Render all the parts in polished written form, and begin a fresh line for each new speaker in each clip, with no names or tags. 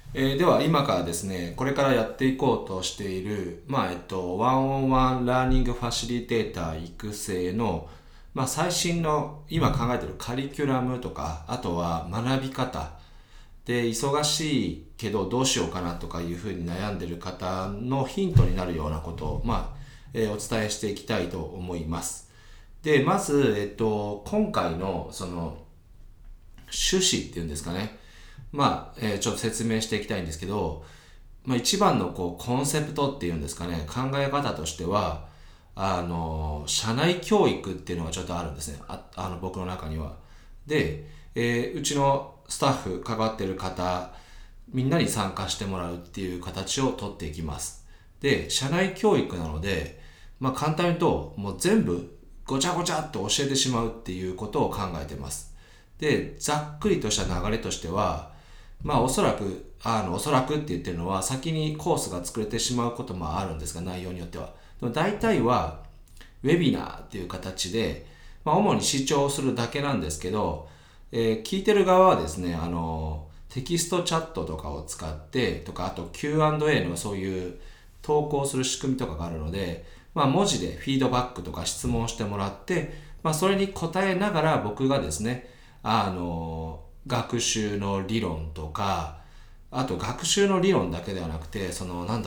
では今からですね、これからやっていこうとしている、ワンオンワンラーニングファシリテーター育成の、最新の今考えているカリキュラムとか、あとは学び方で、忙しいけどどうしようかなとかいうふうに悩んでいる方のヒントになるようなことを、お伝えしていきたいと思います。で、まず、今回のその趣旨っていうんですかね。ちょっと説明していきたいんですけど、一番のコンセプトっていうんですかね、考え方としては、社内教育っていうのがちょっとあるんですね。僕の中には。で、うちのスタッフ、関わってる方、みんなに参加してもらうっていう形をとっていきます。で、社内教育なので、簡単に言うと、もう全部ごちゃごちゃっと教えてしまうっていうことを考えてます。で、ざっくりとした流れとしては、おそらくって言ってるのは、先にコースが作れてしまうこともあるんですが、内容によっては。でも大体は、ウェビナーっていう形で、主に視聴するだけなんですけど、聞いてる側はですね、テキストチャットとかを使ってとか、あと Q&A のそういう投稿する仕組みとかがあるので、文字でフィードバックとか質問してもらって、それに答えながら僕がですね、学習の理論とか、あと学習の理論だけではなくて、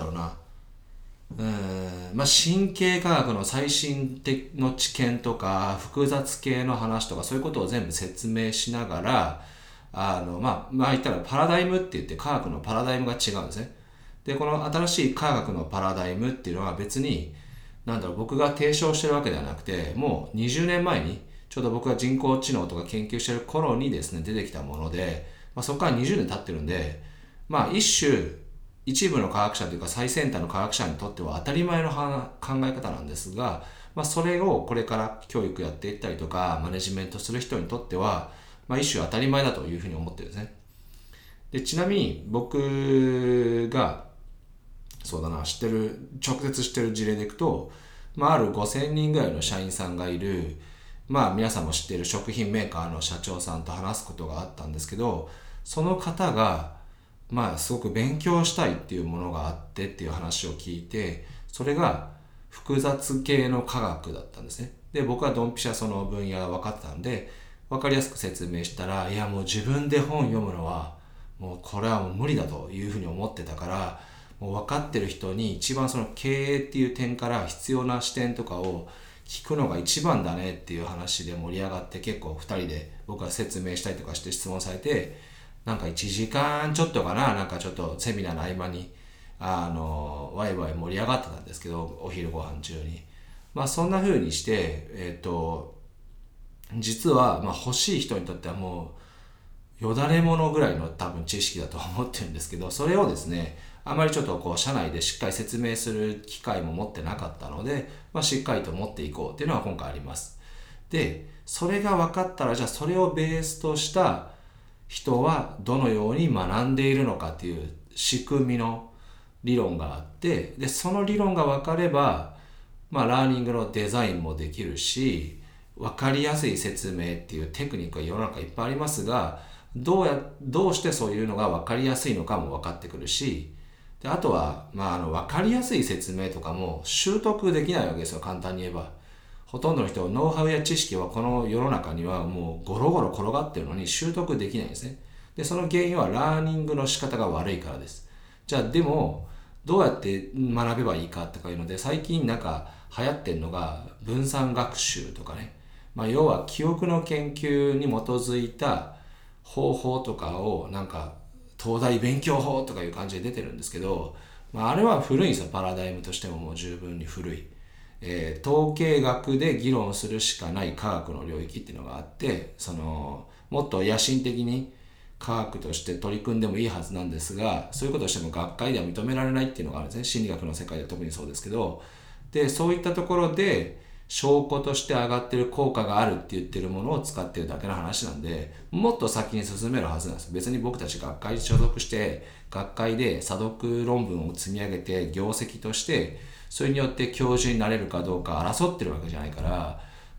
神経科学の最新的の知見とか、複雑系の話とか、そういうことを全部説明しながら、言ったらパラダイムって言って科学のパラダイムが違うんですね。で、この新しい科学のパラダイムっていうのは別に、僕が提唱してるわけではなくて、もう20年前に、ちょうど僕が人工知能とか研究してる頃にですね、出てきたもので、そこから20年経ってるんで、一部の科学者というか最先端の科学者にとっては当たり前の考え方なんですが、それをこれから教育やっていったりとか、マネジメントする人にとっては、一種当たり前だというふうに思ってるんですね。で、ちなみに僕が、そうだな、直接知ってる事例でいくと、ある5000人ぐらいの社員さんがいる、皆さんも知っている食品メーカーの社長さんと話すことがあったんですけど、その方が、すごく勉強したいっていうものがあってっていう話を聞いて、それが複雑系の科学だったんですね。で、僕はドンピシャその分野が分かってたんで、分かりやすく説明したら、いやもう自分で本読むのは、もうこれはもう無理だというふうに思ってたから、もう分かってる人に一番その経営っていう点から必要な視点とかを聞くのが一番だねっていう話で盛り上がって、結構2人で僕が説明したりとかして質問されて、1時間ちょっとかな、ちょっとセミナーの合間にワイワイ盛り上がってたんですけど、お昼ご飯中にそんな風にして、実は欲しい人にとってはもうよだれものぐらいの多分知識だと思ってるんですけど、それをですね、あまりちょっと社内でしっかり説明する機会も持ってなかったので、しっかりと持っていこうっていうのは今回あります。で、それが分かったら、じゃあそれをベースとした人はどのように学んでいるのかっていう仕組みの理論があって、で、その理論が分かれば、ラーニングのデザインもできるし、分かりやすい説明っていうテクニックが世の中いっぱいありますが、どうしてそういうのが分かりやすいのかも分かってくるし、で、あとは、分かりやすい説明とかも習得できないわけですよ、簡単に言えば。ほとんどの人、ノウハウや知識はこの世の中にはもうゴロゴロ転がってるのに習得できないんですね。で、その原因はラーニングの仕方が悪いからです。じゃあ、でも、どうやって学べばいいかとかいうので、最近流行ってるのが分散学習とかね。要は記憶の研究に基づいた方法とかを東大勉強法とかいう感じで出てるんですけど、あれは古いんですよ。パラダイムとしてももう十分に古い。統計学で議論するしかない科学の領域っていうのがあって、もっと野心的に科学として取り組んでもいいはずなんですが、そういうことをしても学会では認められないっていうのがあるんですね。心理学の世界では特にそうですけど、で、そういったところで証拠として上がってる効果があるって言ってるものを使ってるだけの話なんで、もっと先に進めるはずなんです。別に僕たち学会に所属して、学会で査読論文を積み上げて業績として、それによって教授になれるかどうか争ってるわけじゃないから、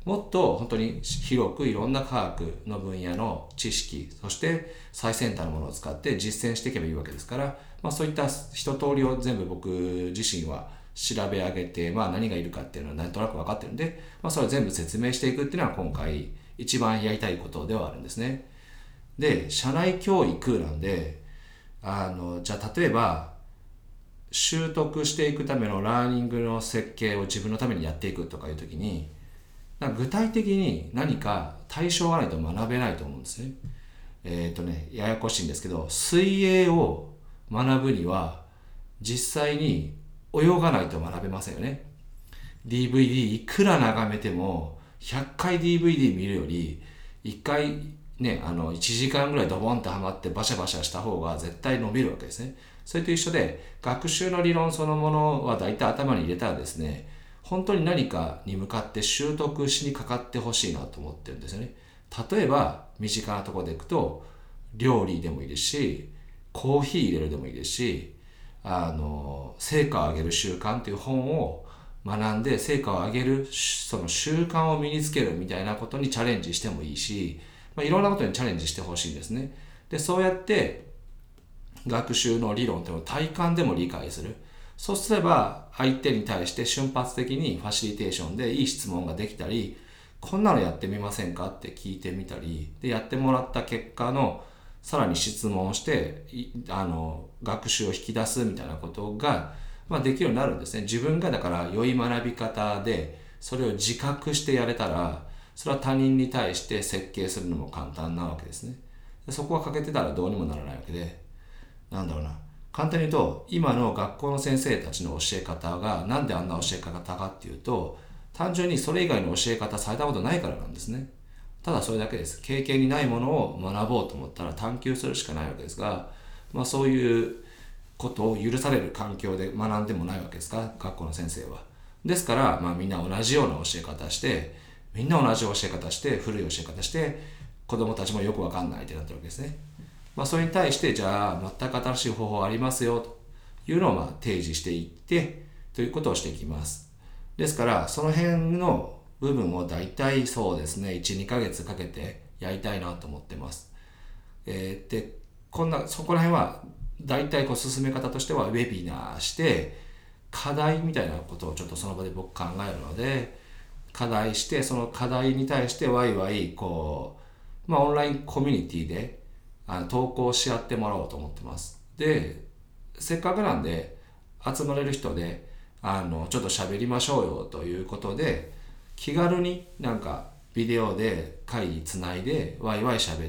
もっと本当に広くいろんな科学の分野の知識、そして最先端のものを使って実践していけばいいわけですから、そういった一通りを全部僕自身は調べ上げて、何がいるかっていうのはなんとなく分かってるんで、それを全部説明していくっていうのは今回一番やりたいことではあるんですね。で、社内教育なんで、じゃあ例えば習得していくためのラーニングの設計を自分のためにやっていくとかいう時に、具体的に何か対象がないと学べないと思うんですね。ややこしいんですけど、水泳を学ぶには実際に泳がないと学べませんよね。DVD いくら眺めても100回 DVD 見るより1回ね、1時間ぐらいドボンとハマってバシャバシャした方が絶対伸びるわけですね。それと一緒で、学習の理論そのものは大体頭に入れたらですね、本当に何かに向かって習得しにかかってほしいなと思ってるんですよね。例えば身近なところでいくと、料理でもいいですし、コーヒー入れるでもいいですし、成果を上げる習慣という本を学んで成果を上げるその習慣を身につけるみたいなことにチャレンジしてもいいし、いろんなことにチャレンジしてほしいんですね。で、そうやって学習の理論というのを体感でも理解する。そうすれば相手に対して瞬発的にファシリテーションでいい質問ができたり、こんなのやってみませんかって聞いてみたり、でやってもらった結果のさらに質問をして学習を引き出すみたいなことが、できるようになるんですね。自分がだから良い学び方でそれを自覚してやれたら、それは他人に対して設計するのも簡単なわけですね。でそこが欠けてたらどうにもならないわけで、簡単に言うと、今の学校の先生たちの教え方がなんであんな教え方かっていうと、単純にそれ以外の教え方されたことないからなんですね。ただそれだけです。経験にないものを学ぼうと思ったら探求するしかないわけですが、そういうことを許される環境で学んでもないわけですか、学校の先生は。ですから、みんな同じような教え方して、みんな同じ教え方して、古い教え方して、子供たちもよくわかんないってなってるわけですね。それに対して、じゃあ全く新しい方法ありますよというのを提示していってということをしていきます。ですからその辺の部分を大体そうですね、1、2ヶ月かけてやりたいなと思ってます。で、そこら辺は大体進め方としてはウェビナーして課題みたいなことをちょっとその場で僕考えるので、課題して、その課題に対してワイワイオンラインコミュニティで投稿し合ってもらおうと思ってます。で、せっかくなんで集まれる人でちょっと喋りましょうよということで、気軽にビデオで会議つないでワイワイ喋って、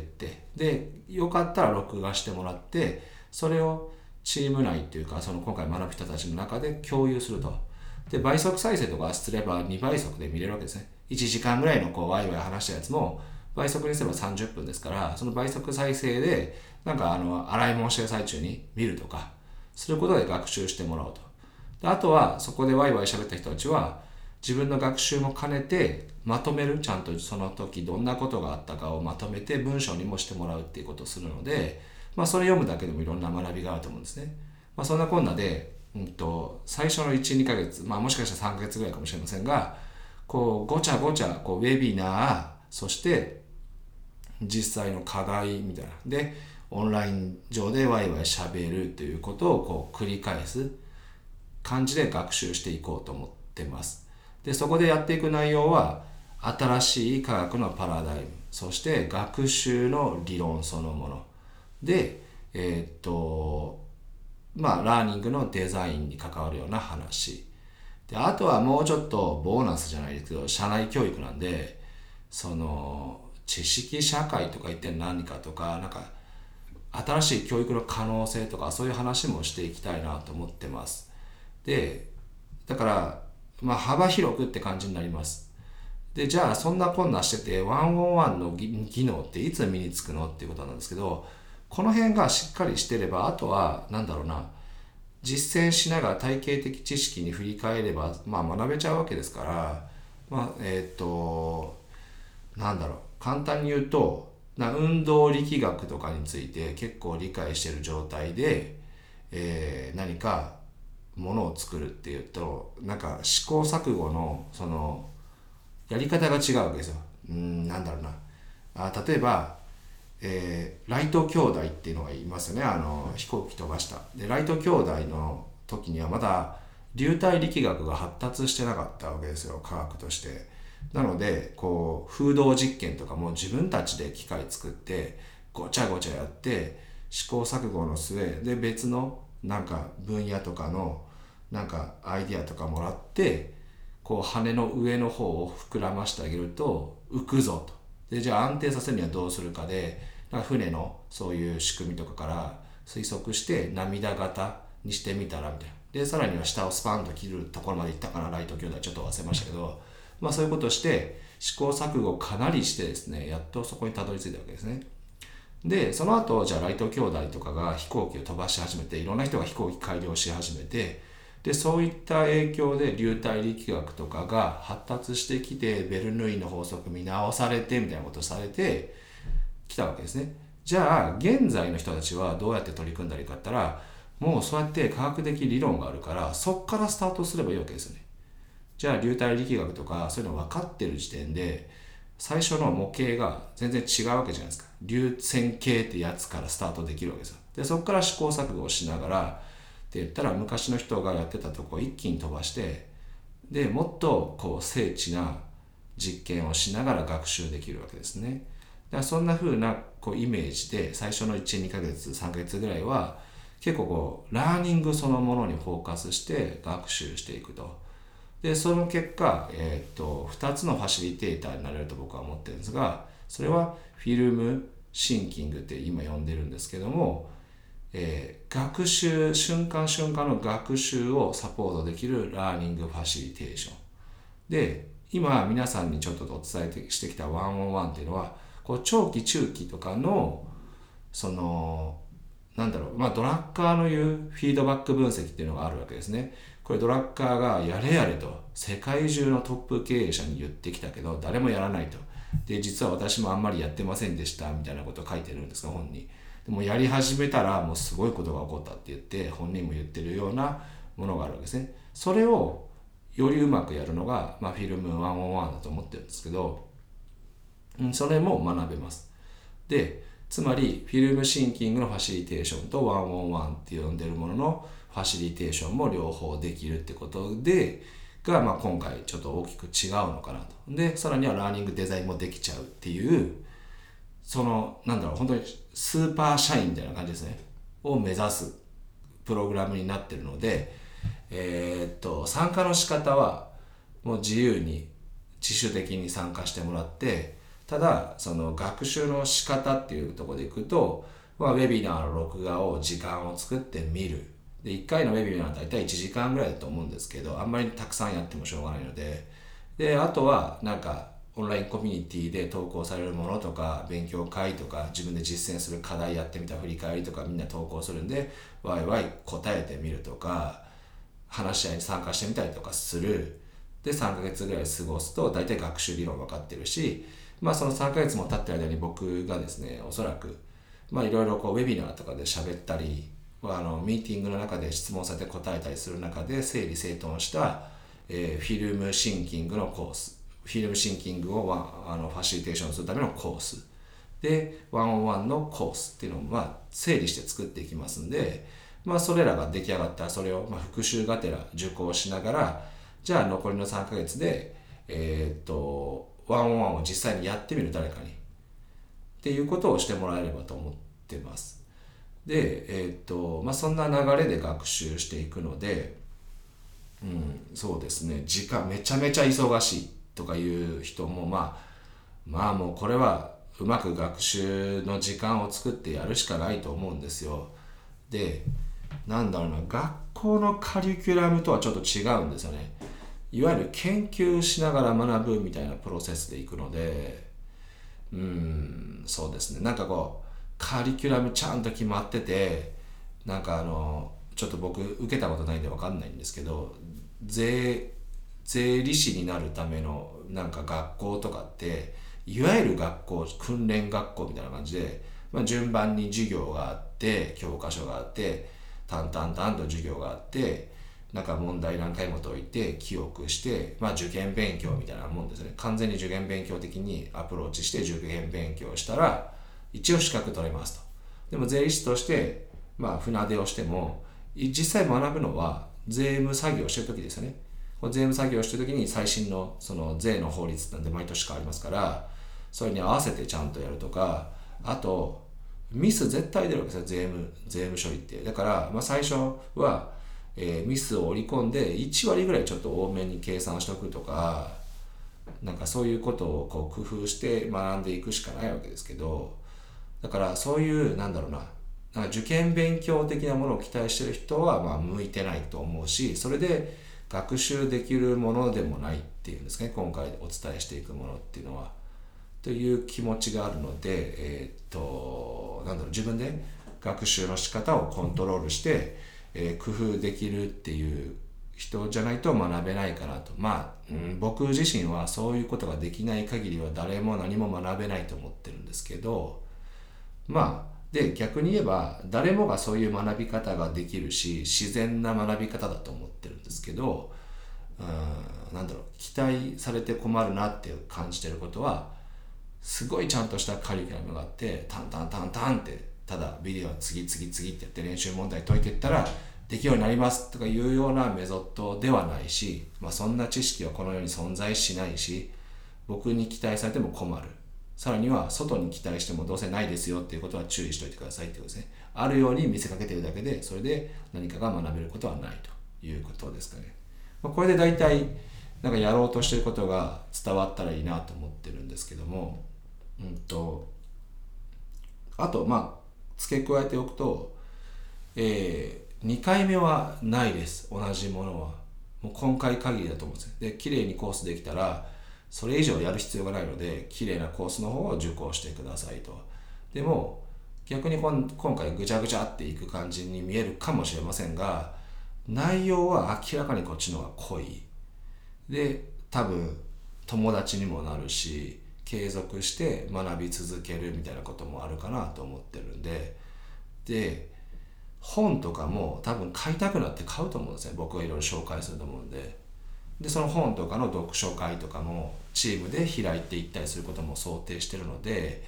でよかったら録画してもらって、それをチーム内っていうか、その今回学ぶ人たちの中で共有すると。で、倍速再生とかすれば2倍速で見れるわけですね。1時間ぐらいのワイワイ話したやつも倍速にすれば30分ですから、その倍速再生で洗い物してる最中に見るとかすることで学習してもらおうと。で、あとはそこでワイワイ喋った人たちは自分の学習も兼ねてまとめる、ちゃんとその時どんなことがあったかをまとめて文章にもしてもらうっていうことをするので、それ読むだけでもいろんな学びがあると思うんですね。そんなこんなで、最初の1、2ヶ月、もしかしたら3ヶ月ぐらいかもしれませんが、ごちゃごちゃウェビナー、そして実際の課題みたいなでオンライン上でワイワイ喋るということを繰り返す感じで学習していこうと思ってます。で、そこでやっていく内容は新しい科学のパラダイム、そして学習の理論そのもので、ラーニングのデザインに関わるような話で、あとはもうちょっとボーナスじゃないですけど、社内教育なんで、知識社会とか言って何かとか、新しい教育の可能性とか、そういう話もしていきたいなと思ってます。で、だから幅広くって感じになります。で、じゃあそんなこんなしててワンオンワンの技能っていつ身につくのっていうことなんですけど、この辺がしっかりしてれば、あとは実践しながら体系的知識に振り返れば、学べちゃうわけですから、簡単に言うと、運動力学とかについて結構理解している状態で、何かものを作るっていうと、試行錯誤のやり方が違うわけですよ。なんだろうな。例えば、ライト兄弟っていうのがいますよね。飛行機飛ばした。で、ライト兄弟の時にはまだ流体力学が発達してなかったわけですよ、科学として。なので、こう、風洞実験とかも自分たちで機械作って、ごちゃごちゃやって、試行錯誤の末で別のなんか分野とかのなんかアイディアとかもらって、こう羽の上の方を膨らましてあげると浮くぞと。で、じゃあ安定させるにはどうするかで、なんか船のそういう仕組みとかから推測して涙型にしてみたらみたいな。で、さらには下をスパンと切るところまで行ったかな、ライト兄弟ちょっと忘れましたけど、まあそういうことをして試行錯誤をかなりしてですね、やっとそこにたどり着いたわけですね。で、その後、じゃあライト兄弟とかが飛行機を飛ばし始めて、いろんな人が飛行機改良し始めて、で、そういった影響で流体力学とかが発達してきて、ベルヌイの法則見直されてみたいなことをされてきたわけですね。じゃあ、現在の人たちはどうやって取り組んだらいいかって言ったら、もうそうやって科学的理論があるから、そっからスタートすればいいわけですよね。じゃあ流体力学とかそういうの分かってる時点で最初の模型が全然違うわけじゃないですか。流線形ってやつからスタートできるわけですよ。でそこから試行錯誤をしながらって言ったら、昔の人がやってたとこを一気に飛ばして、でもっとこう精緻な実験をしながら学習できるわけですね。だからそんな風なこうイメージで最初の1、2ヶ月、3ヶ月ぐらいは結構こうラーニングそのものにフォーカスして学習していくと。で、その結果、2つのファシリテーターになれると僕は思ってるんですが、それはフィルムシンキングって今呼んでるんですけども、学習、瞬間瞬間の学習をサポートできるラーニングファシリテーション。で、今皆さんにちょっとお伝えしてきたワンオンワンっていうのは、こう長期中期とかの、その、なんだろう、まあドラッカーの言うフィードバック分析っていうのがあるわけですね。これドラッカーがやれやれと世界中のトップ経営者に言ってきたけど誰もやらないと。で、実は私もあんまりやってませんでしたみたいなことを書いてるんですが、本に。でもやり始めたらもうすごいことが起こったって言って本人も言ってるようなものがあるわけですね。それをよりうまくやるのが、まあ、フィルム101だと思ってるんですけど、それも学べます。で、つまりフィルムシンキングのファシリテーションと101って呼んでるもののファシリテーションも両方できるってことでが、まあ、今回ちょっと大きく違うのかなと。で、さらにはラーニングデザインもできちゃうっていう、そのなんだろう、本当にスーパー社員みたいな感じですねを目指すプログラムになってるので、参加の仕方はもう自由に自主的に参加してもらって、ただその学習の仕方っていうところでいくと、まあ、ウェビナーの録画を時間を作って見る。で、1回のウェビナーは大体1時間ぐらいだと思うんですけど、あんまりたくさんやってもしょうがないので、で、あとはなんかオンラインコミュニティで投稿されるものとか、勉強会とか、自分で実践する課題やってみた振り返りとかみんな投稿するんで、ワイワイ答えてみるとか、話し合いに参加してみたりとかする。で、3ヶ月ぐらい過ごすと大体学習理論分かってるし、まあその3ヶ月も経ってる間に僕がですね、おそらくまあいろいろこうウェビナーとかで喋ったり、ミーティングの中で質問されて答えたりする中で整理整頓した、フィルムシンキングのコース、フィルムシンキングをファシリテーションするためのコースで、101のコースっていうのを整理して作っていきますんで、まあそれらが出来上がったらそれを復習がてら受講しながら、じゃあ残りの3ヶ月でワンオンワンを実際にやってみる、誰かにっていうことをしてもらえればと思ってます。で、まあそんな流れで学習していくので、そうですね、時間めちゃめちゃ忙しいとかいう人もまあもうこれはうまく学習の時間を作ってやるしかないと思うんですよ。で、なんだろうな、学校のカリキュラムとはちょっと違うんですよね。いわゆる研究しながら学ぶみたいなプロセスでいくので、そうですね、なんかこうカリキュラムちゃんと決まってて、なんかちょっと僕受けたことないんで分かんないんですけど、税理士になるためのなんか学校とかっていわゆる学校、訓練学校みたいな感じで、順番に授業があって教科書があってタンタンタンと授業があって、 なんか問題何回も解いて記憶して、受験勉強みたいなもんですね。完全に受験勉強的にアプローチして受験勉強したら一応資格取れますと。でも税理士として船出をしても実際学ぶのは税務作業をしてる時ですよね。この税務作業をしてる時に最新のその税の法律なんで毎年変わりますから、それに合わせてちゃんとやるとか、あとミス絶対出るわけですよ、税務処理って。だから、最初は、ミスを織り込んで1割ぐらいちょっと多めに計算しておくとか、なんかそういうことをこう工夫して学んでいくしかないわけですけど、だからそういうなんか受験勉強的なものを期待してる人は向いてないと思うし、それで学習できるものでもないっていうんですかね、今回お伝えしていくものっていうのは。という気持ちがあるので、自分で学習の仕方をコントロールして、工夫できるっていう人じゃないと学べないかなと。僕自身はそういうことができない限りは誰も何も学べないと思ってるんですけど、で逆に言えば誰もがそういう学び方ができるし、自然な学び方だと思ってるんですけど、期待されて困るなって感じてることは、すごいちゃんとしたカリキュラムがあって、タンタンタンタンってただビデオ次ってやって練習問題解いていったらできるようになりますとかいうようなメソッドではないし、そんな知識はこの世に存在しないし、僕に期待されても困る。さらには外に期待してもどうせないですよっていうことは注意しておいてくださいってことですね。あるように見せかけてるだけで、それで何かが学べることはないということですかね。これで大体なんかやろうとしてることが伝わったらいいなと思ってるんですけども、あと付け加えておくと、2回目はないです。同じものはもう今回限りだと思うんですよ。で綺麗にコースできたらそれ以上やる必要がないので、綺麗なコースの方を受講してくださいと。でも逆に今回ぐちゃぐちゃっていく感じに見えるかもしれませんが、内容は明らかにこっちの方が濃いで、多分友達にもなるし継続して学び続けるみたいなこともあるかなと思ってるんで、本とかも多分買いたくなって買うと思うんですね。僕がいろいろ紹介すると思うんで、その本とかの読書会とかもチームで開いていったりすることも想定してるので、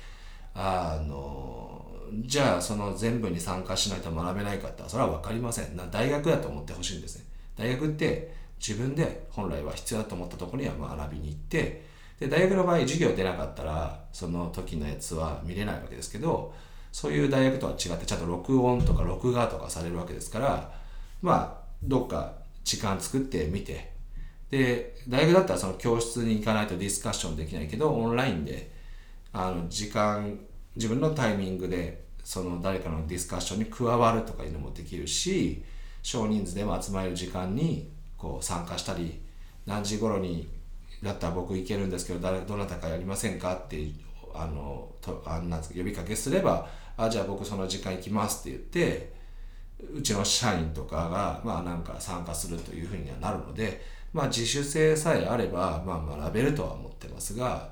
じゃあその全部に参加しないと学べないかってそれは分かりません。大学だと思ってほしいんですね。大学って自分で本来は必要だと思ったところには学びに行って、で大学の場合授業出なかったらその時のやつは見れないわけですけど、そういう大学とは違ってちゃんと録音とか録画とかされるわけですから、どっか時間作って見て、で大学だったらその教室に行かないとディスカッションできないけど、オンラインで自分のタイミングでその誰かのディスカッションに加わるとかいうのもできるし、少人数でも集まれる時間にこう参加したり、何時頃にだったら僕行けるんですけどどなたかやりませんかって呼びかけすれば、じゃあ僕その時間行きますって言って、うちの社員とかがなんか参加するというふうにはなるので、自主性さえあれば学べるとは思ってますが、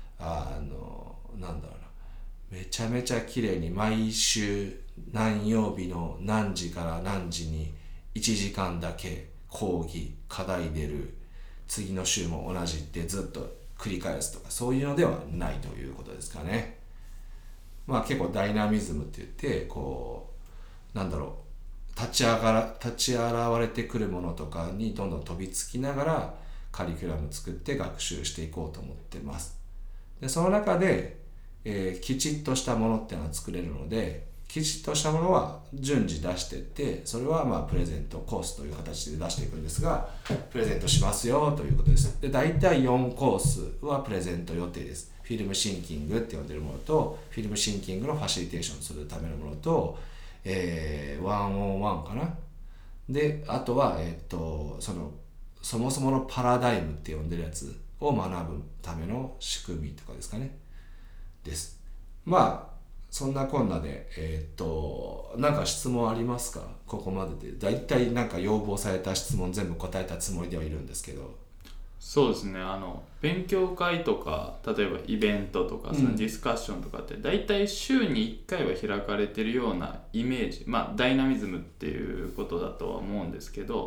めちゃめちゃ綺麗に毎週何曜日の何時から何時に1時間だけ講義課題出る、次の週も同じってずっと繰り返すとか、そういうのではないということですかね。結構ダイナミズムって言ってこう立ち現れてくるものとかにどんどん飛びつきながらカリキュラム作って学習していこうと思ってます。でその中で、きちっとしたものっていうのは作れるので、きちっとしたものは順次出していって、それはプレゼントコースという形で出していくんですが、プレゼントしますよということです。で大体4コースはプレゼント予定です。フィルムシンキングって呼んでるものと、フィルムシンキングのファシリテーションするためのものと、1on1かな。であとは、そもそものパラダイムって呼んでるやつを学ぶための仕組みとかですかねです。そんなこんなでなんか質問ありますか？ここまででだいたいなんか要望された質問全部答えたつもりではいるんですけど。
そうですね、勉強会とか例えばイベントとかそのディスカッションとかってだいたい週に1回は開かれてるようなイメージ、ダイナミズムっていうことだとは思うんですけど、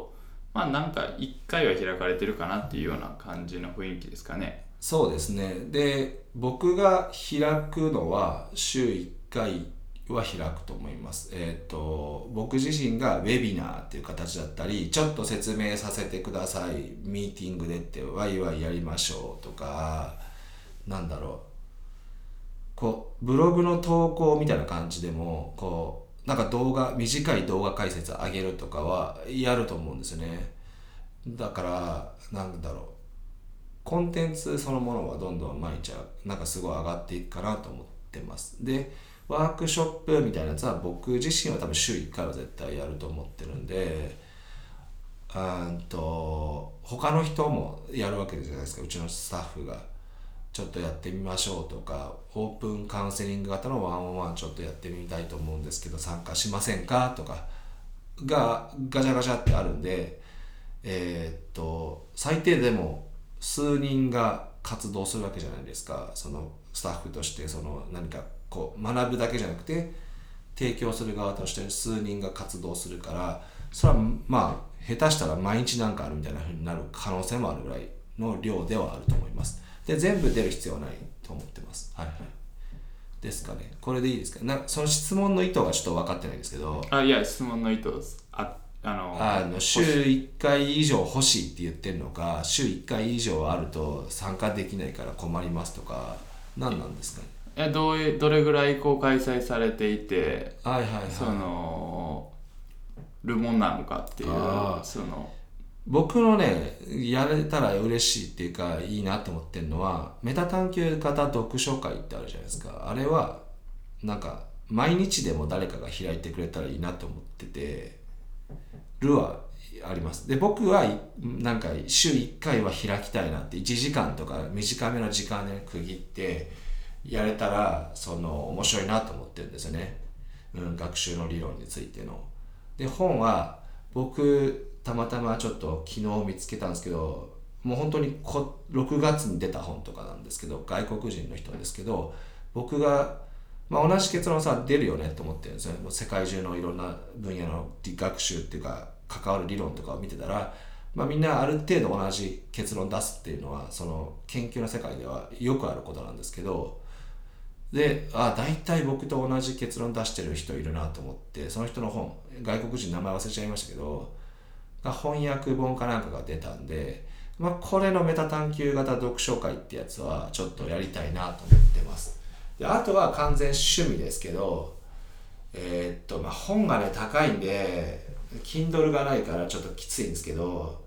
まあなんか1回は開かれてるかなっていうような感じの雰囲気ですかね。
そうですね。で、僕が開くのは週1回は開くと思います。僕自身がウェビナーっていう形だったり、ちょっと説明させてください、ミーティングでってワイワイやりましょうとか、なんだろう、こうブログの投稿みたいな感じでもこうなんか短い動画解説上げるとかはやると思うんですよね。だからなんだろう、コンテンツそのものはどんどん毎日なんかすごい上がっていくかなと思ってます。でワークショップみたいなやつは僕自身は多分週1回は絶対やると思ってるんで、他の人もやるわけじゃないですか。うちのスタッフがちょっとやってみましょうとか、オープンカウンセリング型のワンオンワンちょっとやってみたいと思うんですけど参加しませんかとかがガチャガチャってあるんで、最低でも数人が活動するわけじゃないですか。そのスタッフとしてその何かこう学ぶだけじゃなくて提供する側として数人が活動するから、それはまあ下手したら毎日なんかあるみたいな風になる可能性もあるぐらいの量ではあると思います。で全部出る必要はないと思ってます。はいはい。ですかね。これでいいですか。その質問の意図がちょっと分かってないんですけど、
いや質問の意図
週1回以上欲しいって言ってるのか、週1回以上あると参加できないから困りますとか、何なんですかね。
どれぐらいこう開催されていて、
はいはいはい。
そのるもんなのかっていう、その
僕のねやれたら嬉しいっていうかいいなと思ってるのは、メタ探求型読書会ってあるじゃないですか。あれはなんか毎日でも誰かが開いてくれたらいいなと思っててるはあります。で僕はなんか週1回は開きたいなって、1時間とか短めの時間で区切ってやれたら面白いなと思ってるんですよね。学習の理論についての。で本は僕たまたまちょっと昨日見つけたんですけど、もう本当に6月に出た本とかなんですけど、外国人の人ですけど、僕が、同じ結論さ出るよねと思ってるんですよね。もう世界中のいろんな分野の学習っていうか関わる理論とかを見てたら、みんなある程度同じ結論出すっていうのはその研究の世界ではよくあることなんですけど、で大体僕と同じ結論出してる人いるなと思って、その人の本、外国人名前忘れちゃいましたけど翻訳本かなんかが出たんで、これのメタ探求型読書会ってやつはちょっとやりたいなと思ってます。であとは完全趣味ですけど、本がね高いんで Kindle がないからちょっときついんですけど、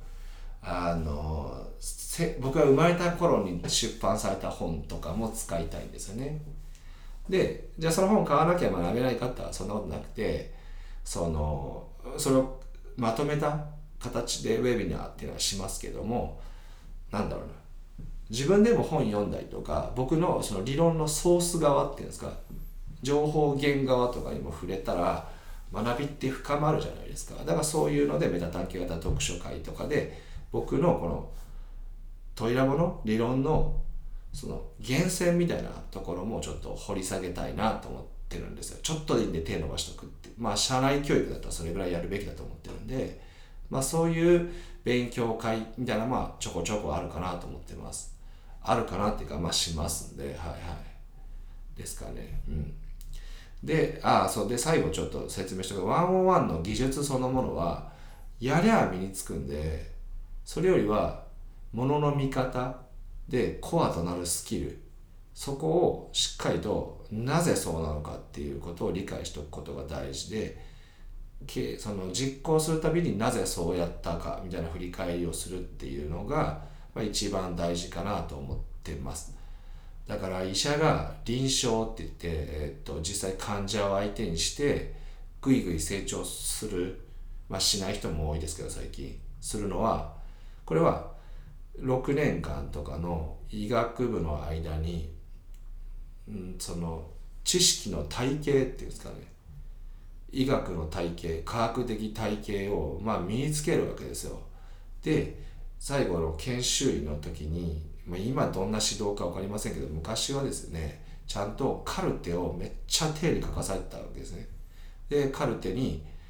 僕が生まれた頃に出版された本とかも使いたいんですよね。でじゃあその本買わなきゃ学べないかってそんなことなくて、それをまとめた形でウェビナーっていうのはしますけども、なんだろうな、自分でも本読んだりとか、僕のその理論のソース側っていうんですか、情報源側とかにも触れたら学びって深まるじゃないですか。だからそういうのでメタ探求型読書会とかで僕のこのトイラボの理論のその源泉みたいなところもちょっと掘り下げたいなと思ってるんですよ。ちょっとでいいんで手伸ばしとくって、社内教育だったらそれぐらいやるべきだと思ってるんで、そういう勉強会みたいなのはちょこちょこあるかなと思ってます。あるかなっていうかしますんで、はいはいですかね。でそうで最後ちょっと説明しておくと、101の技術そのものはやりゃ身につくんで、それよりは物の見方でコアとなるスキル、そこをしっかりとなぜそうなのかっていうことを理解しておくことが大事で、その実行するたびになぜそうやったかみたいな振り返りをするっていうのが、一番大事かなと思ってます。だから医者が臨床って言って、実際患者を相手にしてぐいぐい成長する、しない人も多いですけど最近するのは、これは6年間とかの医学部の間に、その知識の体系っていうんですかね、医学の体系、科学的体系を身につけるわけですよ。で最後の研修医の時に、今どんな指導か分かりませんけど、昔はですねちゃんとカルテをめっちゃ丁寧に書かされてたわけですね。でカルテに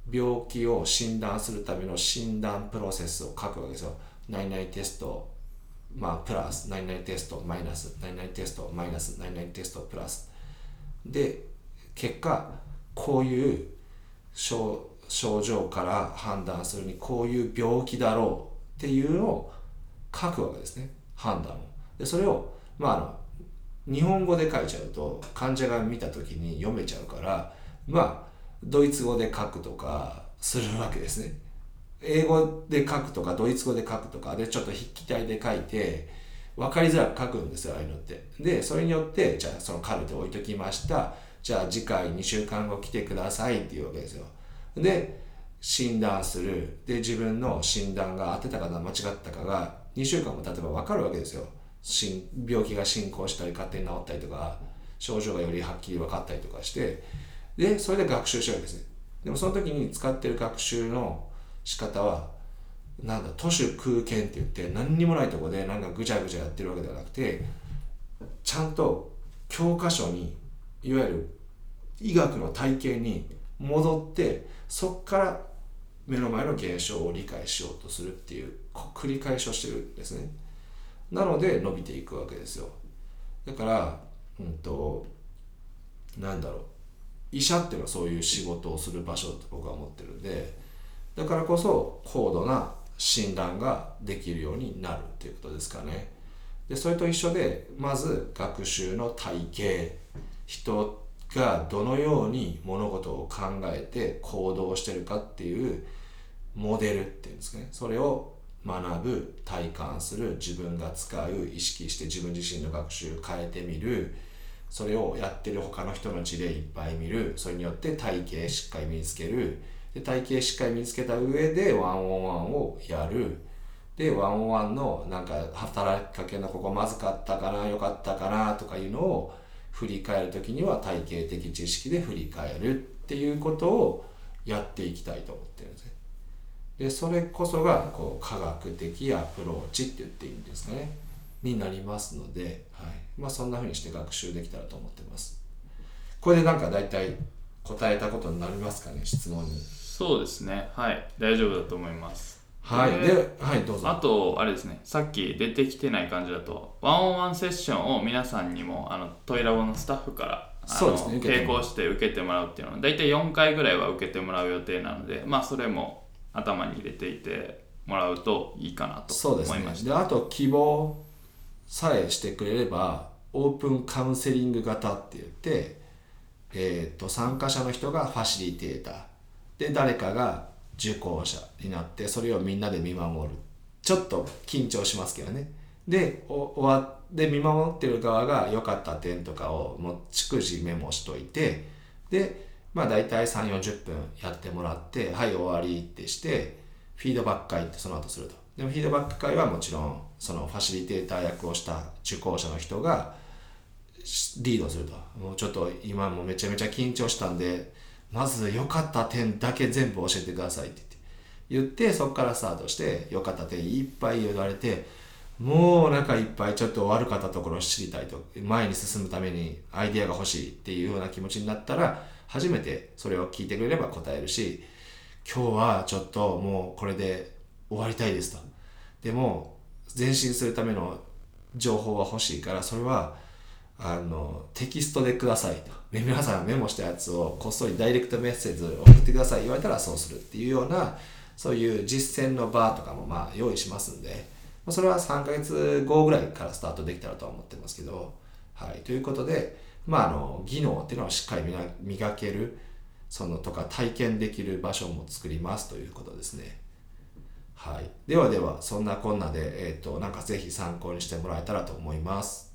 病気を診断するための診断プロセスを書くわけですよ。何々テスト、プラス、何々テストマイナス、何々テストマイナス、何々テストプラスで、結果こういう症状から判断するにこういう病気だろうっていうのを書くわけですね、判断を。でそれを日本語で書いちゃうと患者が見た時に読めちゃうから、ドイツ語で書くとかするわけですね。英語で書くとかドイツ語で書くとかでちょっと筆記体で書いて分かりづらく書くんですよ、ああいうのって。でそれによって、じゃあそのカルテ置いときました、じゃあ次回2週間後来てくださいっていうわけですよ。で診断する。で自分の診断が合ってたか間違ったかが2週間も経てば分かるわけですよ。病気が進行したり勝手に治ったりとか、症状がよりはっきり分かったりとかして、でそれで学習しちゃうんですね。でもその時に使ってる学習の仕方は徒手空拳って言って何にもないところでぐちゃぐちゃやってるわけではなくて、ちゃんと教科書にいわゆる医学の体系に戻って、そこから目の前の現象を理解しようとするっていう繰り返しをしてるんですね。なので伸びていくわけですよ。だから医者っていうのはそういう仕事をする場所って僕は思ってるんで、だからこそ高度な診断ができるようになるっていうことですかね。でそれと一緒で、まず学習の体系、人がどのように物事を考えて行動してるかっていうモデルっていうんですかね、それを学ぶ、体感する、自分が使う、意識して自分自身の学習を変えてみる、それをやってる他の人の事例いっぱい見る、それによって体系しっかり身につける。で体系しっかり身につけた上でワンオンワンをやる。でワンオンワンの働きかけのここまずかったかな、良かったかなとかいうのを振り返るときには体系的知識で振り返るっていうことをやっていきたいと思ってるんですね。でそれこそが科学的アプローチって言っていいんですかね、になりますので、そんな風にして学習できたらと思ってます。これで大体答えたことになりますかね、質問に。
そうですね、大丈夫だと思います。
どうぞ。
あとあれですね、さっき出てきてない感じだとワンオンワンセッションを皆さんにもトイラボのスタッフから並行して受けてもらうっていうのはだいたい4回ぐらいは受けてもらう予定なので、それも頭に入れていてもらうといいかなと思いました。
そうですね。であと希望さえしてくれればオープンカウンセリング型って言って、参加者の人がファシリテーターで誰かが受講者になってそれをみんなで見守る。ちょっと緊張しますけどね。で見守ってる側が良かった点とかをもう逐次メモしといて、で大体 3,40 分やってもらって終わりってしてフィードバック会ってその後すると。でもフィードバック会はもちろんそのファシリテーター役をした受講者の人がリードすると。もうちょっと今もめちゃめちゃ緊張したんでまず良かった点だけ全部教えてくださいって言ってそこからスタートして良かった点いっぱい言われて、もういっぱいちょっと悪かったところを知りたいと、前に進むためにアイデアが欲しいっていうような気持ちになったら初めてそれを聞いてくれれば答えるし、今日はちょっともうこれで終わりたいですと。でも前進するための情報は欲しいからそれはテキストでくださいと。皆さんメモしたやつをこっそりダイレクトメッセージを送ってください言われたらそうするっていうような、そういう実践の場とかも用意しますんで、それは3ヶ月後ぐらいからスタートできたらとは思ってますけど、ということで技能っていうのをしっかり磨けるとか体験できる場所も作りますということですね。ではそんなこんなで、ぜひ参考にしてもらえたらと思います。